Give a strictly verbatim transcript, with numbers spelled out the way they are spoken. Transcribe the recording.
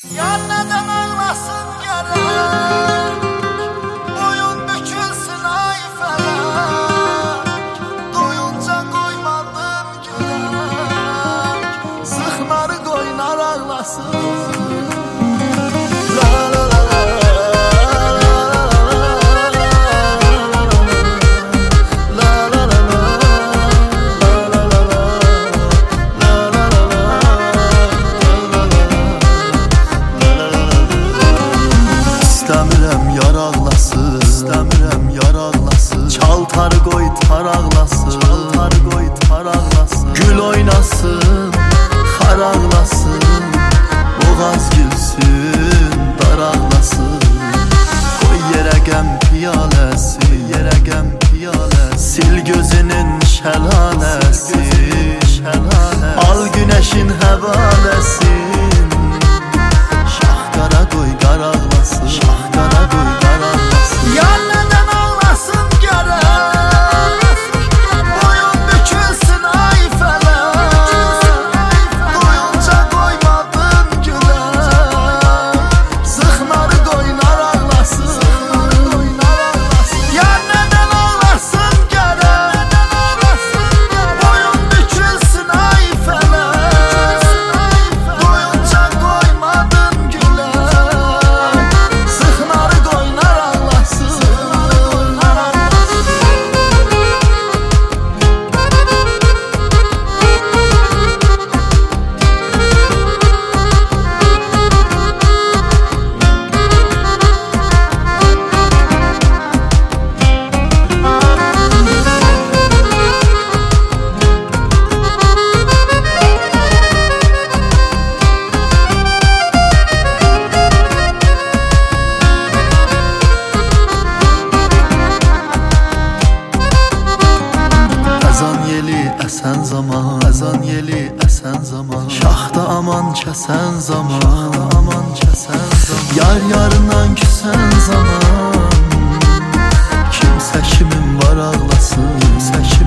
Yar neden ağlasın gerek, boyun bükülsün ay felek. Doyunca koymadın gülek, sıxları koynar ağlasın. İstəmirəm yar ağlasın, istəmirəm yar ağlasın. Çaltarı qoy tar ağlasın, çaltarı qoy tar ağlasın. Gül oynasın, xar ağlasın. Boğaz gülsün, dar ağlasın. Qoy yerə qəm piyaləsi, yerə qəm piyaləsi. Sil gözünün şəlaləsi, al günəşin həvaləsin. Şah qara qoy qar ağlasın, şah qara qoy qar ağlasın. Yar nədən ağlasın gərək, boyun bükülsün ay fələk. Doyunca qoymadın gülək, sıxları qoynar ağlasın. Yar nədən ağlasın gərək, boyun bükülsün ay fələk. Doyunca qoymadın gülək, sıxları qoynar ağlasın. Əzan yeli əsən zaman, əzan yeli əsən zaman. Şahda aman kəsən zaman, şahda aman kəsən zaman. Yar yarından küsən zaman. Kimsə kimin var ağlasın, kimsə kimin